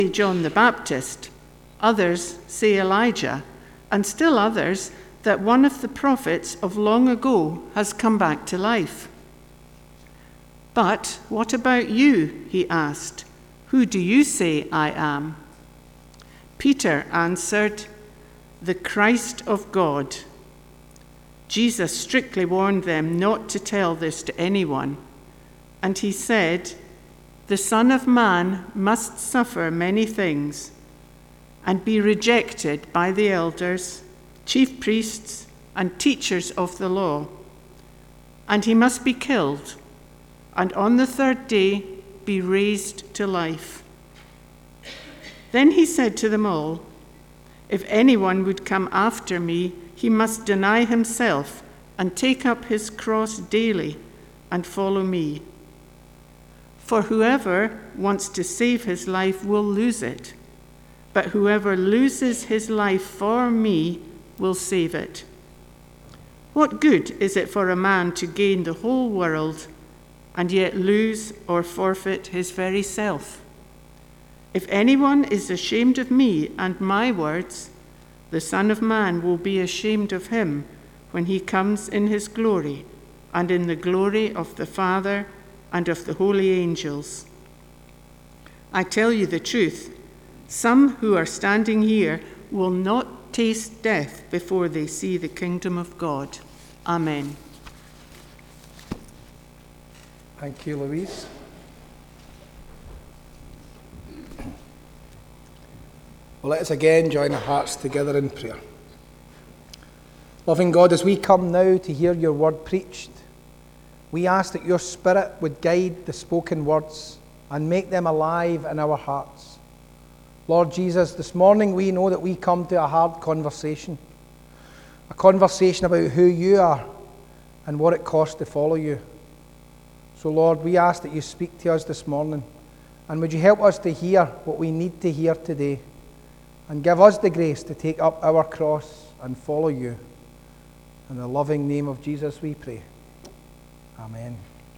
John the Baptist, others say Elijah, and still others that one of the prophets of long ago has come back to life. But what about you? He asked. Who do you say I am? Peter answered, the Christ of God. Jesus strictly warned them not to tell this to anyone, and he said, the Son of Man must suffer many things and be rejected by the elders, chief priests, and teachers of the law, and he must be killed, and on the third day be raised to life. Then he said to them all, if anyone would come after me, he must deny himself and take up his cross daily and follow me. For whoever wants to save his life will lose it, but whoever loses his life for me will save it. What good is it for a man to gain the whole world and yet lose or forfeit his very self? If anyone is ashamed of me and my words, the Son of Man will be ashamed of him when he comes in his glory and in the glory of the Father and of the holy angels. I tell you the truth, some who are standing here will not taste death before they see the kingdom of God. Amen. Thank you, Louise. Well, let us again join our hearts together in prayer. Loving God, as we come now to hear your word preached, we ask that your Spirit would guide the spoken words and make them alive in our hearts. Lord Jesus, this morning we know that we come to a hard conversation, a conversation about who you are and what it costs to follow you. So, Lord, we ask that you speak to us this morning, and would you help us to hear what we need to hear today, and give us the grace to take up our cross and follow you. In the loving name of Jesus we pray. Amen.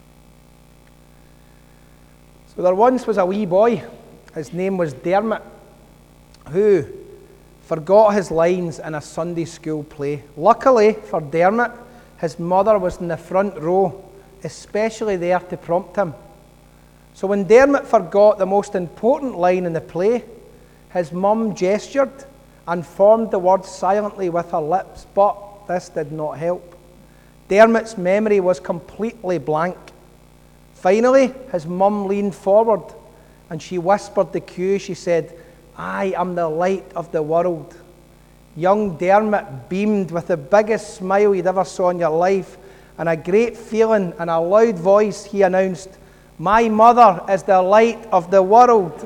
So there once was a wee boy, his name was Dermot, who forgot his lines in a Sunday school play. Luckily for Dermot, his mother was in the front row, especially there to prompt him. So when Dermot forgot the most important line in the play, his mum gestured and formed the words silently with her lips, but this did not help. Dermot's memory was completely blank. Finally, his mum leaned forward and she whispered the cue. She said, I am the light of the world. Young Dermot beamed with the biggest smile you'd ever saw in your life, and a great feeling and a loud voice he announced, my mother is the light of the world.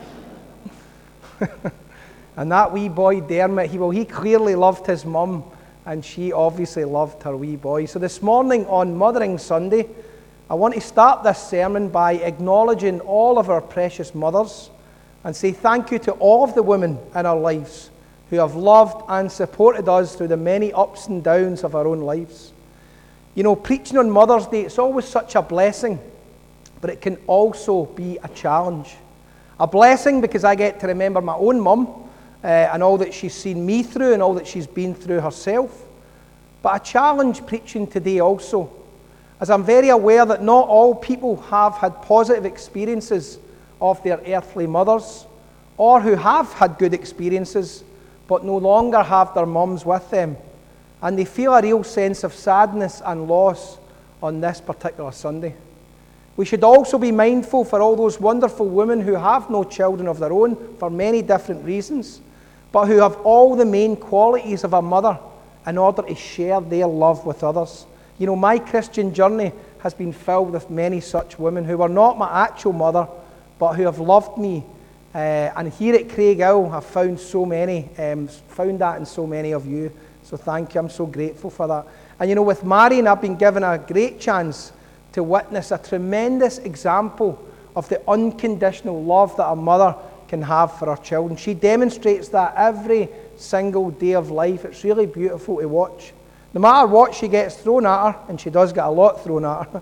And that wee boy Dermot, he clearly loved his mum, and she obviously loved her wee boy. So this morning on Mothering Sunday, I want to start this sermon by acknowledging all of our precious mothers and say thank you to all of the women in our lives who have loved and supported us through the many ups and downs of our own lives. You know, preaching on Mother's Day, it's always such a blessing, but it can also be a challenge. A blessing because I get to remember my own mum and all that she's seen me through and all that she's been through herself. But a challenge preaching today also, as I'm very aware that not all people have had positive experiences of their earthly mothers, or who have had good experiences but no longer have their mums with them, and they feel a real sense of sadness and loss on this particular Sunday. We should also be mindful for all those wonderful women who have no children of their own for many different reasons, but who have all the main qualities of a mother in order to share their love with others. You know, my Christian journey has been filled with many such women who were not my actual mother, but who have loved me. And here at Craighill, I've found so many, found that in so many of you. So thank you, I'm so grateful for that. And you know, with Marion, I've been given a great chance to witness a tremendous example of the unconditional love that a mother can have for her children. She demonstrates that every single day of life. It's really beautiful to watch. No matter what she gets thrown at her, and she does get a lot thrown at her,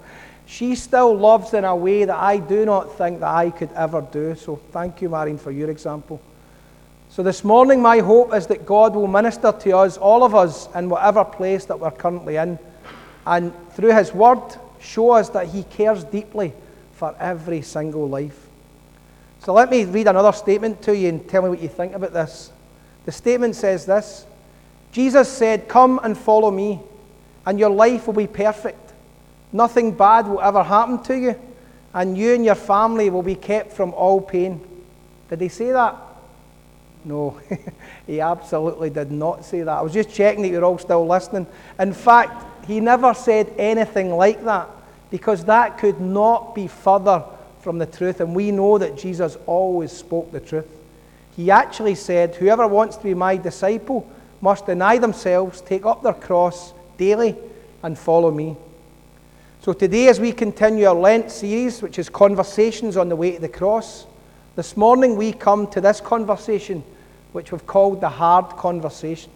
She still loves in a way that I do not think that I could ever do. So thank you, Marion, for your example. So this morning, my hope is that God will minister to us, all of us, in whatever place that we're currently in, and through His Word, show us that He cares deeply for every single life. So let me read another statement to you and tell me what you think about this. The statement says this: Jesus said, "Come and follow me, and your life will be perfect. Nothing bad will ever happen to you, and you and your family will be kept from all pain." Did He say that? No, He absolutely did not say that. I was just checking that you're all still listening. In fact, He never said anything like that, because that could not be further from the truth, and we know that Jesus always spoke the truth. He actually said, "Whoever wants to be my disciple must deny themselves, take up their cross daily, and follow me." So today, as we continue our Lent series, which is Conversations on the Way to the Cross, this morning we come to this conversation, which we've called the hard conversation.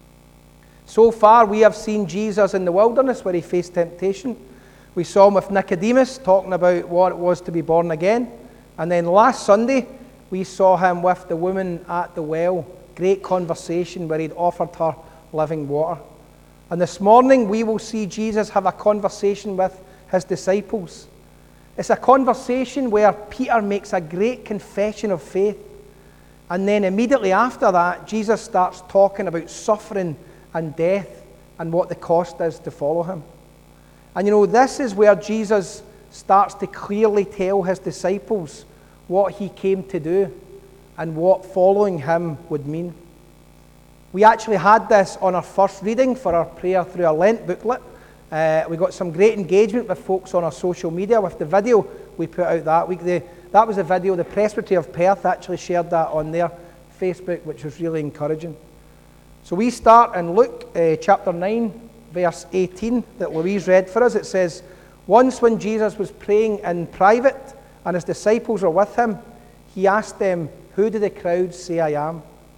So far, we have seen Jesus in the wilderness where He faced temptation. We saw Him with Nicodemus talking about what it was to be born again. And then last Sunday, we saw Him with the woman at the well. Great conversation where He'd offered her living water. And this morning, we will see Jesus have a conversation with His disciples. It's a conversation where Peter makes a great confession of faith. And then immediately after that, Jesus starts talking about suffering and death and what the cost is to follow Him. And you know, this is where Jesus starts to clearly tell His disciples what He came to do and what following Him would mean. We actually had this on our first reading for our Prayer Through our Lent booklet. We got some great engagement with folks on our social media with the video we put out that week. That was a video, the Presbytery of Perth actually shared that on their Facebook, which was really encouraging. So we start in Luke chapter 9, verse 18, that Louise read for us. It says, "Once when Jesus was praying in private and His disciples were with Him, He asked them, 'Who do the crowds say I am?'"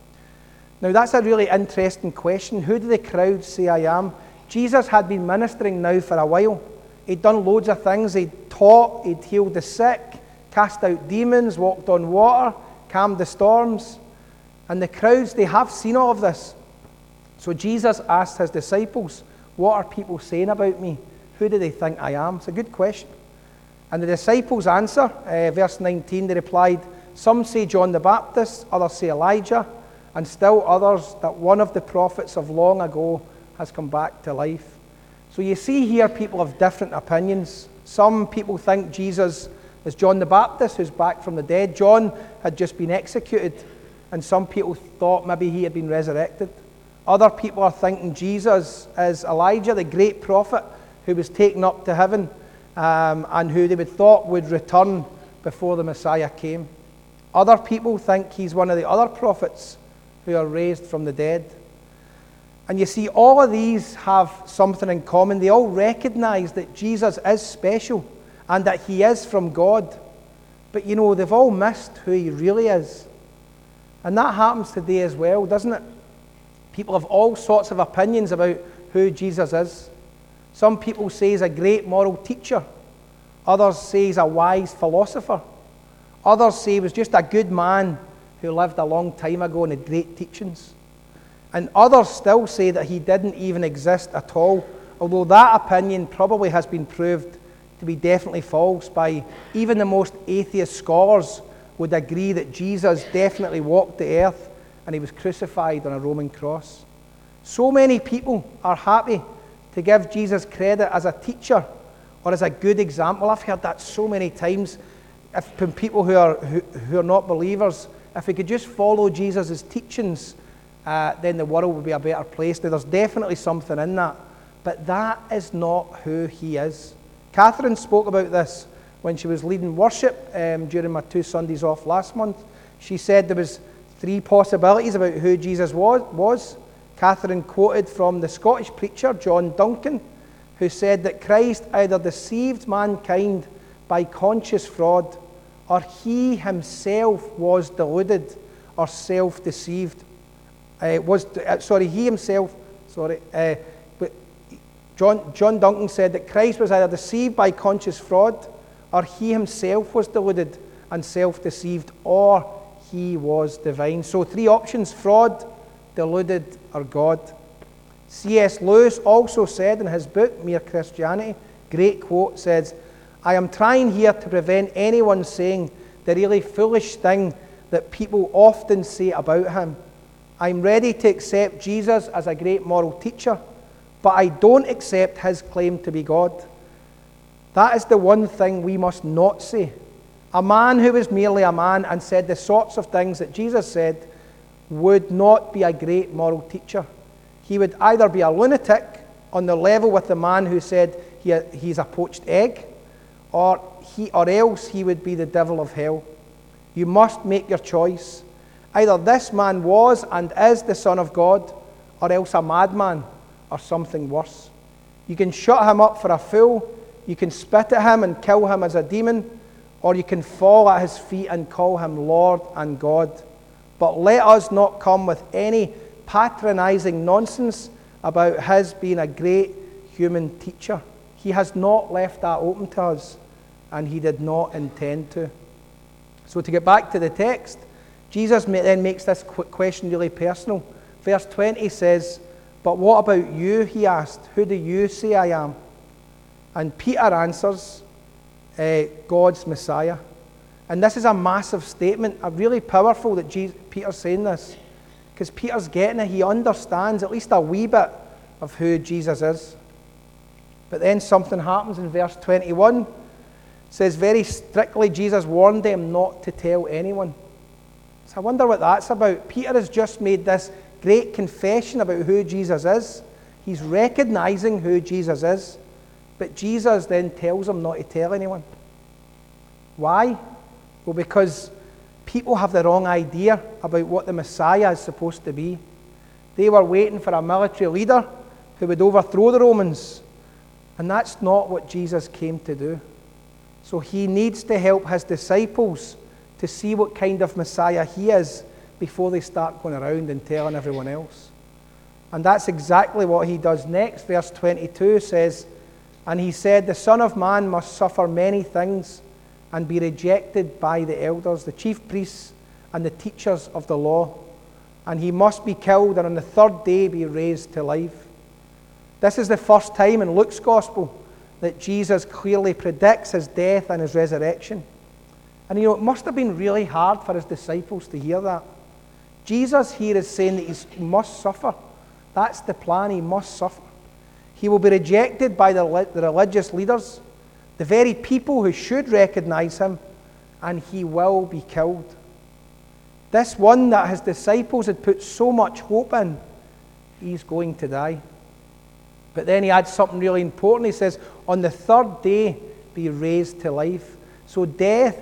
Now that's a really interesting question. Who do the crowds say I am? Jesus had been ministering now for a while. He'd done loads of things. He'd taught, he'd healed the sick, cast out demons, walked on water, calmed the storms. And the crowds, they have seen all of this. So Jesus asked His disciples, "What are people saying about me? Who do they think I am?" It's a good question. And the disciples answer, verse 19, they replied, "Some say John the Baptist, others say Elijah, and still others that one of the prophets of long ago has come back to life." So you see here people have different opinions. Some people think Jesus is John the Baptist who's back from the dead. John had just been executed, and some people thought maybe he had been resurrected. Other people are thinking Jesus is Elijah, the great prophet who was taken up to heaven and who they would thought would return before the Messiah came. Other people think He's one of the other prophets who are raised from the dead. And you see, all of these have something in common. They all recognize that Jesus is special and that He is from God. But you know, they've all missed who He really is. And that happens today as well, doesn't it? People have all sorts of opinions about who Jesus is. Some people say He's a great moral teacher. Others say He's a wise philosopher. Others say He was just a good man who lived a long time ago and had great teachings. And others still say that He didn't even exist at all, although that opinion probably has been proved to be definitely false by even the most atheist scholars would agree that Jesus definitely walked the earth and He was crucified on a Roman cross. So many people are happy to give Jesus credit as a teacher or as a good example. I've heard that so many times from people who are not believers. If we could just follow Jesus' teachings, then the world would be a better place. Now, there's definitely something in that, but that is not who He is. Catherine spoke about this when she was leading worship during my 2 Sundays off last month. She said there was 3 possibilities about who Jesus was. Catherine quoted from the Scottish preacher John Duncan, who said that Christ either deceived mankind by conscious fraud, or He Himself was deluded or self-deceived. But John Duncan said that Christ was either deceived by conscious fraud, or he himself was deluded and self-deceived, or he was divine. So 3 options: fraud, deluded, or God. C.S. Lewis also said in his book, Mere Christianity, great quote, says, "I am trying here to prevent anyone saying the really foolish thing that people often say about him. I'm ready to accept Jesus as a great moral teacher, but I don't accept his claim to be God. That is the one thing we must not say. A man who was merely a man and said the sorts of things that Jesus said would not be a great moral teacher. He would either be a lunatic on the level with the man who said he's a poached egg, or else he would be the devil of hell. You must make your choice. Either this man was and is the Son of God, or else a madman, or something worse. You can shut him up for a fool, you can spit at him and kill him as a demon, or you can fall at his feet and call him Lord and God. But let us not come with any patronizing nonsense about his being a great human teacher. He has not left that open to us, and he did not intend to." So to get back to the text, Jesus then makes this question really personal. Verse 20 says, "But what about you?" he asked. "Who do you say I am?" And Peter answers, God's Messiah. And this is a massive statement, a really powerful that Peter's saying this, because Peter's getting it. He understands at least a wee bit of who Jesus is. But then something happens in verse 21. It says, very strictly, Jesus warned them not to tell anyone. So I wonder what that's about. Peter has just made this great confession about who Jesus is. He's recognizing who Jesus is. But Jesus then tells him not to tell anyone. Why? Well, because people have the wrong idea about what the Messiah is supposed to be. They were waiting for a military leader who would overthrow the Romans. And that's not what Jesus came to do. So he needs to help his disciples to see what kind of Messiah he is before they start going around and telling everyone else. And that's exactly what he does next. Verse 22 says, "And he said, the Son of Man must suffer many things and be rejected by the elders, the chief priests, and the teachers of the law. And he must be killed and on the third day be raised to life." This is the first time in Luke's gospel that Jesus clearly predicts his death and his resurrection. And it must have been really hard for his disciples to hear that. Jesus here is saying that he must suffer. That's the plan, he must suffer. He will be rejected by the religious leaders, the very people who should recognize him, and he will be killed. This one that his disciples had put so much hope in, he's going to die. But then he adds something really important. He says, on the third day, be raised to life. So death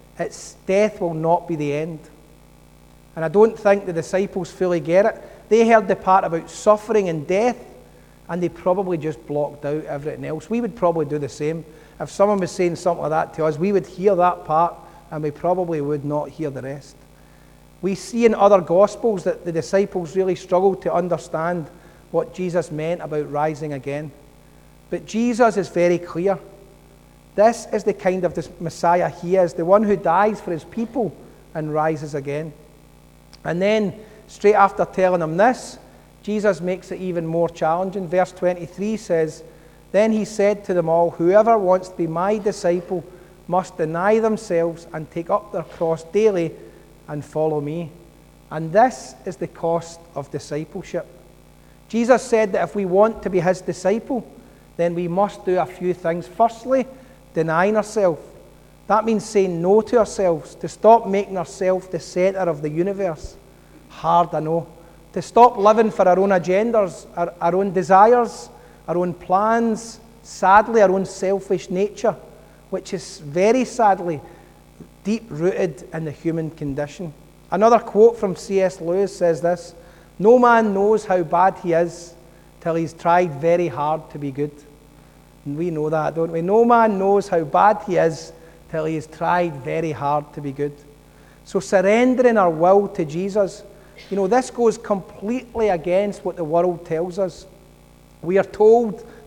will not be the end. And I don't think the disciples fully get it. They heard the part about suffering and death, and they probably just blocked out everything else. We would probably do the same. If someone was saying something like that to us, we would hear that part, and we probably would not hear the rest. We see in other Gospels that the disciples really struggled to understand what Jesus meant about rising again. But Jesus is very clear. This is the kind of Messiah he is, the one who dies for his people and rises again. And then, straight after telling them this, Jesus makes it even more challenging. Verse 23 says, "Then he said to them all, whoever wants to be my disciple must deny themselves and take up their cross daily and follow me." And this is the cost of discipleship. Jesus said that if we want to be his disciple, then we must do a few things. Firstly, denying ourselves. That means saying no to ourselves, to stop making ourselves the center of the universe. Hard, I know. To stop living for our own agendas, our own desires, our own plans, sadly, our own selfish nature, which is very sadly deep-rooted in the human condition. Another quote from C.S. Lewis says this, "No man knows how bad he is till he's tried very hard to be good." And we know that, don't we? No man knows how bad he is till he has tried very hard to be good. So surrendering our will to Jesus, this goes completely against what the world tells us. We are told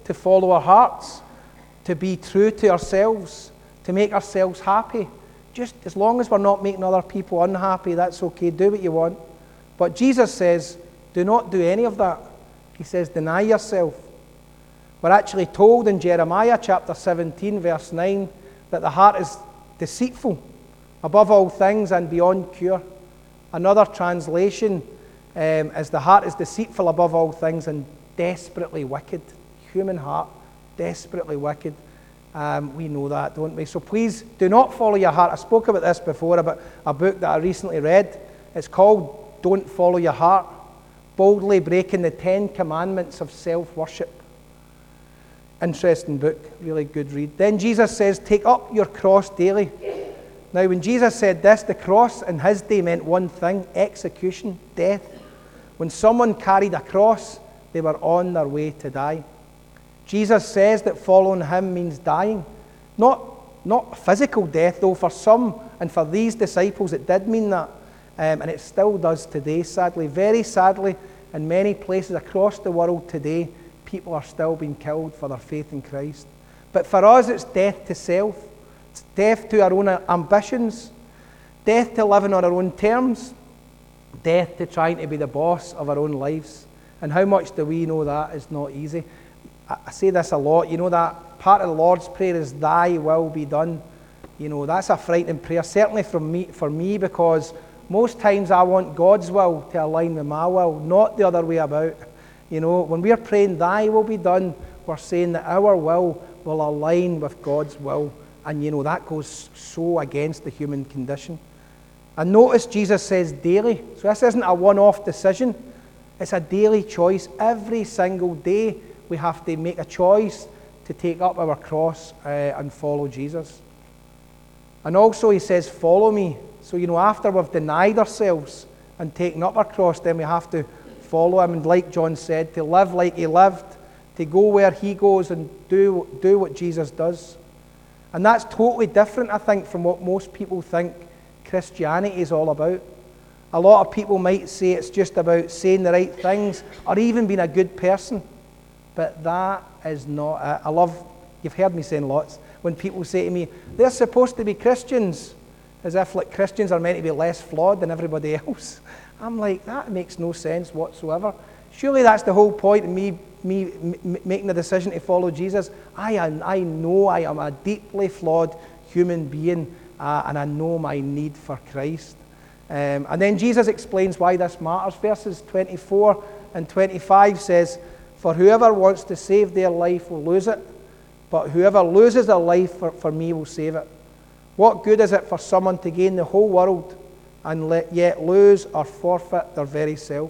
to follow our hearts, to be true to ourselves, to make ourselves happy. Just as long as we're not making other people unhappy, that's okay. Do what you want. But Jesus says, do not do any of that. He says, deny yourself. We're actually told in Jeremiah chapter 17, verse 9, that the heart is deceitful above all things and beyond cure. Another translation is the heart is deceitful above all things and desperately wicked. Human heart, desperately wicked. We know that, don't we? So please do not follow your heart. I spoke about this before, about a book that I recently read. It's called Don't Follow Your Heart, Boldly Breaking the 10 Commandments of Self-Worship. Interesting book, really good read. Then Jesus says, take up your cross daily. Now, when Jesus said this, the cross in his day meant one thing: execution, death. When someone carried a cross, they were on their way to die. Jesus says that following him means dying. Not physical death, though for some and for these disciples it did mean that. And it still does today, sadly. Very sadly, in many places across the world today, people are still being killed for their faith in Christ. But for us, it's death to self. It's death to our own ambitions. Death to living on our own terms. Death to trying to be the boss of our own lives. And how much do we know that is not easy? I say this a lot. You know that part of the Lord's Prayer is, thy will be done. You know, that's a frightening prayer, certainly for me, because most times I want God's will to align with my will, not the other way about. You know, when we're praying, thy will be done, we're saying that our will align with God's will. And, you know, that goes so against the human condition. And notice Jesus says daily. So this isn't a one-off decision. It's a daily choice. Every single day we have to make a choice to take up our cross and follow Jesus. And also he says, follow me. So, you know, after we've denied ourselves and taken up our cross, then we have to follow him. And like John said, to live like he lived, to go where he goes and do what Jesus does. And that's totally different, I think, from what most people think Christianity is all about. A lot of people might say it's just about saying the right things or even being a good person. But that is not it. You've heard me saying lots, when people say to me, they're supposed to be Christians, as if like Christians are meant to be less flawed than everybody else. I'm like, that makes no sense whatsoever. Surely that's the whole point of me making the decision to follow Jesus. I know I am a deeply flawed human being, and I know my need for Christ. And then Jesus explains why this matters. Verses 24 and 25 says, for whoever wants to save their life will lose it, but whoever loses their life for me will save it. What good is it for someone to gain the whole world and yet lose or forfeit their very self?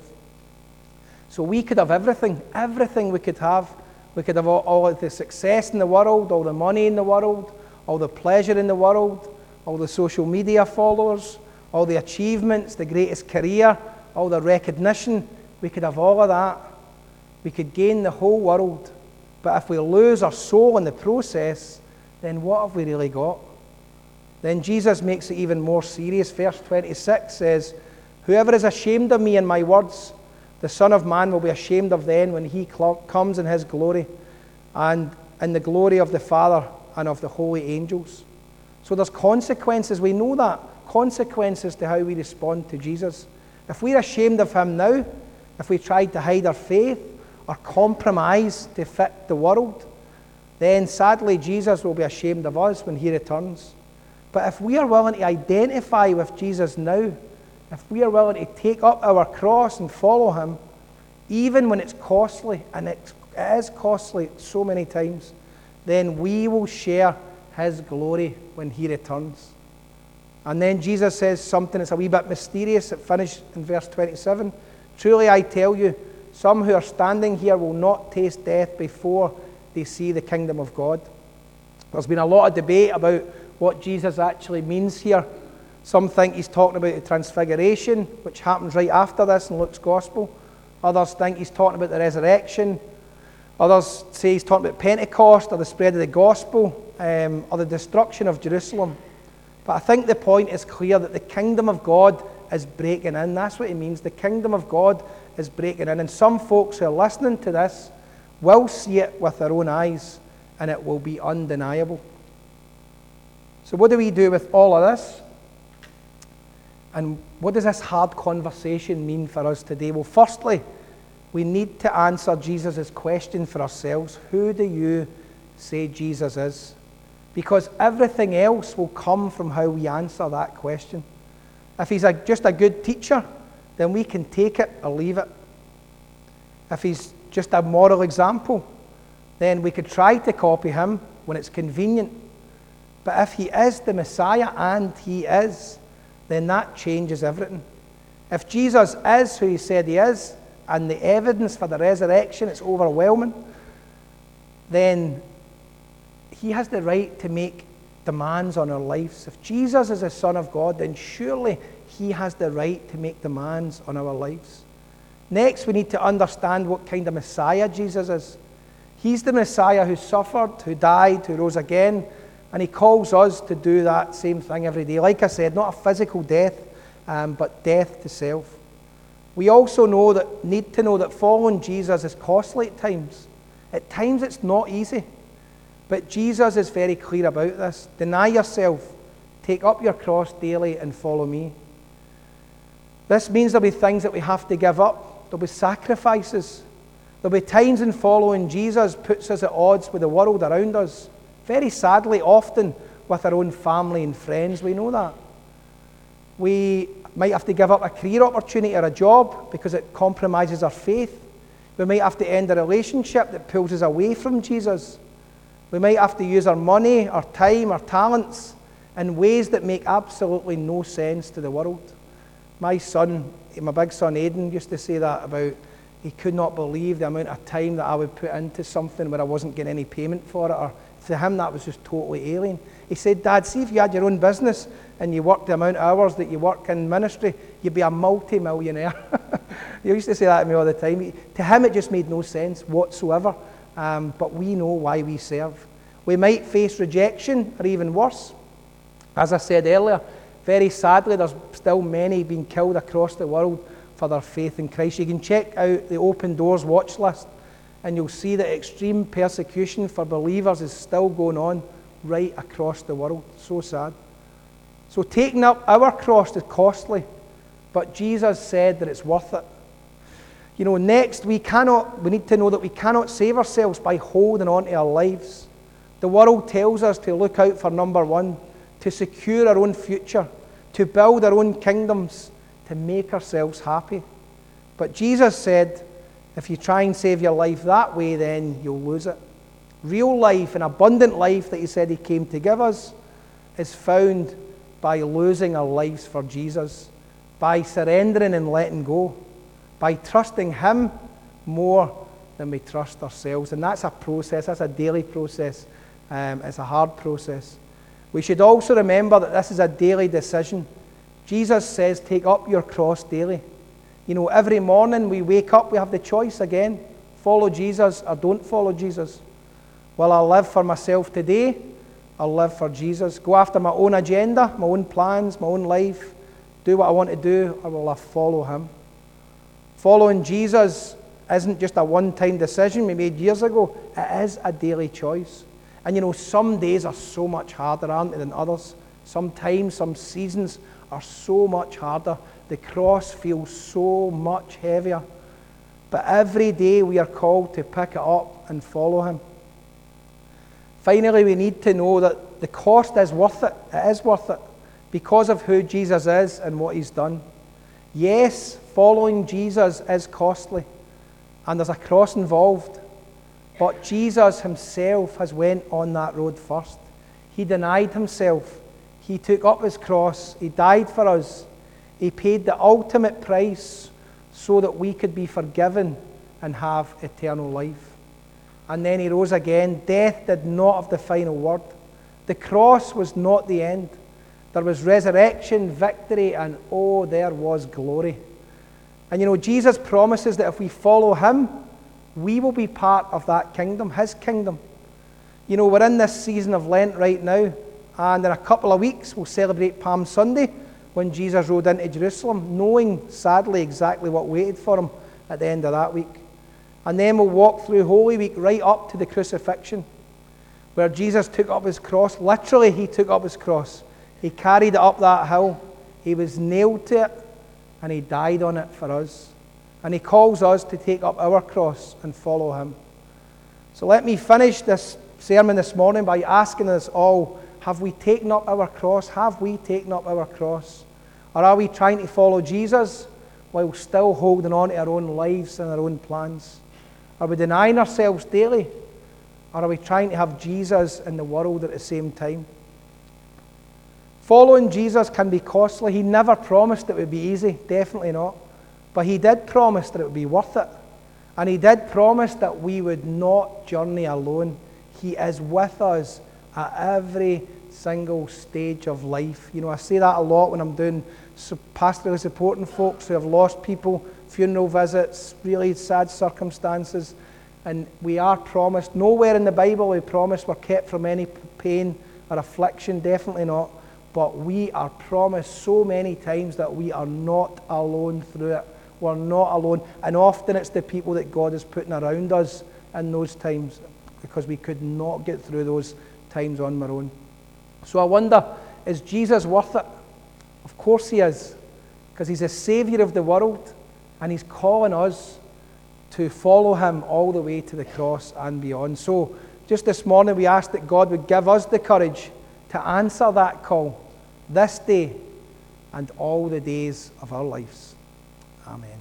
So we could have everything we could have. We could have all of the success in the world, all the money in the world, all the pleasure in the world, all the social media followers, all the achievements, the greatest career, all the recognition. We could have all of that. We could gain the whole world. But if we lose our soul in the process, then what have we really got? Then Jesus makes it even more serious. Verse 26 says, whoever is ashamed of me and my words, the Son of Man will be ashamed of them when he comes in his glory and in the glory of the Father and of the holy angels. So there's consequences. We know that. Consequences to how we respond to Jesus. If we're ashamed of him now, if we tried to hide our faith or compromise to fit the world, then sadly Jesus will be ashamed of us when he returns. But if we are willing to identify with Jesus now, if we are willing to take up our cross and follow him, even when it's costly, and it is costly so many times, then we will share his glory when he returns. And then Jesus says something that's a wee bit mysterious. It finished in verse 27. Truly I tell you, some who are standing here will not taste death before they see the kingdom of God. There's been a lot of debate about what Jesus actually means here. Some think he's talking about the transfiguration, which happens right after this in Luke's gospel. Others think he's talking about the resurrection. Others say he's talking about Pentecost or the spread of the gospel or the destruction of Jerusalem. But I think the point is clear that the kingdom of God is breaking in. That's what it means. The kingdom of God is breaking in. And some folks who are listening to this will see it with their own eyes, and it will be undeniable. So what do we do with all of this? And what does this hard conversation mean for us today? Well, firstly, we need to answer Jesus' question for ourselves. Who do you say Jesus is? Because everything else will come from how we answer that question. If he's just a good teacher, then we can take it or leave it. If he's just a moral example, then we could try to copy him when it's convenient. But if he is the Messiah, and he is, then that changes everything. If Jesus is who he said he is, and the evidence for the resurrection is overwhelming, then he has the right to make demands on our lives. If Jesus is the Son of God, then surely he has the right to make demands on our lives. Next, we need to understand what kind of Messiah Jesus is. He's the Messiah who suffered, who died, who rose again, and he calls us to do that same thing every day. Like I said, not a physical death, but death to self. We also need to know that following Jesus is costly at times. At times it's not easy. But Jesus is very clear about this. Deny yourself, take up your cross daily, and follow me. This means there'll be things that we have to give up. There'll be sacrifices. There'll be times in following Jesus puts us at odds with the world around us. Very sadly, often with our own family and friends, we know that. We might have to give up a career opportunity or a job because it compromises our faith. We might have to end a relationship that pulls us away from Jesus. We might have to use our money, our time, our talents in ways that make absolutely no sense to the world. My big son Aidan, used to say that about, he could not believe the amount of time that I would put into something where I wasn't getting any payment for it, or to him that was just totally alien. He said, Dad, see if you had your own business and you worked the amount of hours that you work in ministry, you'd be a multi-millionaire. He used to say that to me all the time. To him it just made no sense whatsoever, but we know why we serve. We might face rejection or even worse. As I said earlier, very sadly there's still many being killed across the world for their faith in Christ. You can check out the Open Doors watch list and you'll see that extreme persecution for believers is still going on right across the world. So sad. So taking up our cross is costly, but Jesus said that it's worth it. Next, we need to know that we cannot save ourselves by holding on to our lives. The world tells us to look out for number one, to secure our own future, to build our own kingdoms, to make ourselves happy. But Jesus said, if you try and save your life that way, then you'll lose it. Real life, an abundant life that he said he came to give us, is found by losing our lives for Jesus, by surrendering and letting go, by trusting him more than we trust ourselves. And that's a process, that's a daily process. It's a hard process. We should also remember that this is a daily decision. Jesus says, take up your cross daily. Every morning we wake up, we have the choice again, follow Jesus or don't follow Jesus. Will I live for myself today? I'll live for Jesus. Go after my own agenda, my own plans, my own life, do what I want to do, or will I follow him? Following Jesus isn't just a one-time decision we made years ago. It is a daily choice. And some days are so much harder, aren't they, than others? Sometimes, some seasons are so much harder. The cross feels so much heavier. But every day we are called to pick it up and follow him. Finally, we need to know that the cost is worth it. It is worth it because of who Jesus is and what he's done. Yes, following Jesus is costly, and there's a cross involved. But Jesus himself has went on that road first. He denied himself. He took up his cross. He died for us. He paid the ultimate price so that we could be forgiven and have eternal life. And then he rose again. Death did not have the final word. The cross was not the end. There was resurrection, victory, and there was glory. And Jesus promises that if we follow him, we will be part of that kingdom, his kingdom. We're in this season of Lent right now, and in a couple of weeks we'll celebrate Palm Sunday when Jesus rode into Jerusalem, knowing sadly exactly what waited for him at the end of that week. And then we'll walk through Holy Week right up to the crucifixion, where Jesus took up his cross. Literally, he took up his cross. He carried it up that hill. He was nailed to it, and he died on it for us. And he calls us to take up our cross and follow him. So let me finish this sermon this morning by asking us all, have we taken up our cross? Have we taken up our cross? Or are we trying to follow Jesus while still holding on to our own lives and our own plans? Are we denying ourselves daily? Or are we trying to have Jesus in the world at the same time? Following Jesus can be costly. He never promised it would be easy, definitely not. But he did promise that it would be worth it. And he did promise that we would not journey alone. He is with us at every single stage of life. You know, I say that a lot when I'm doing pastorally supporting folks who have lost people, funeral visits, really sad circumstances. And we are promised, nowhere in the Bible we promise we're kept from any pain or affliction, definitely not. But we are promised so many times that we are not alone through it. We're not alone. And often it's the people that God is putting around us in those times, because we could not get through those times on our own. So I wonder, is Jesus worth it? Of course he is, because he's the Saviour of the world, and he's calling us to follow him all the way to the cross and beyond. So just this morning we ask that God would give us the courage to answer that call this day and all the days of our lives. Amen.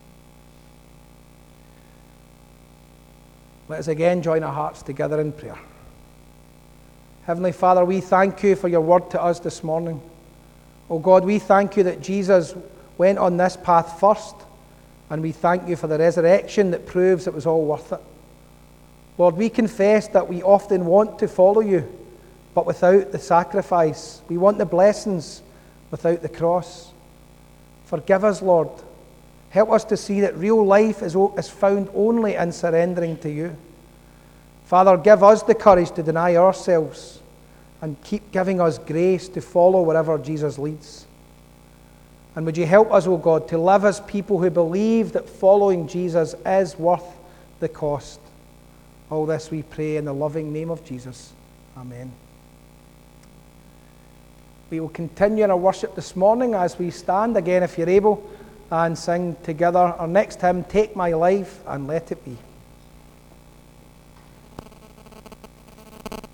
Let us again join our hearts together in prayer. Heavenly Father, we thank you for your word to us this morning. Oh God, we thank you that Jesus went on this path first, and we thank you for the resurrection that proves it was all worth it. Lord, we confess that we often want to follow you, but without the sacrifice. We want the blessings without the cross. Forgive us, Lord. Help us to see that real life is found only in surrendering to you. Father, give us the courage to deny ourselves and keep giving us grace to follow wherever Jesus leads. And would you help us, O God, to live as people who believe that following Jesus is worth the cost. All this we pray in the loving name of Jesus. Amen. We will continue in our worship this morning as we stand again, if you're able, and sing together our next hymn, Take My Life and Let It Be.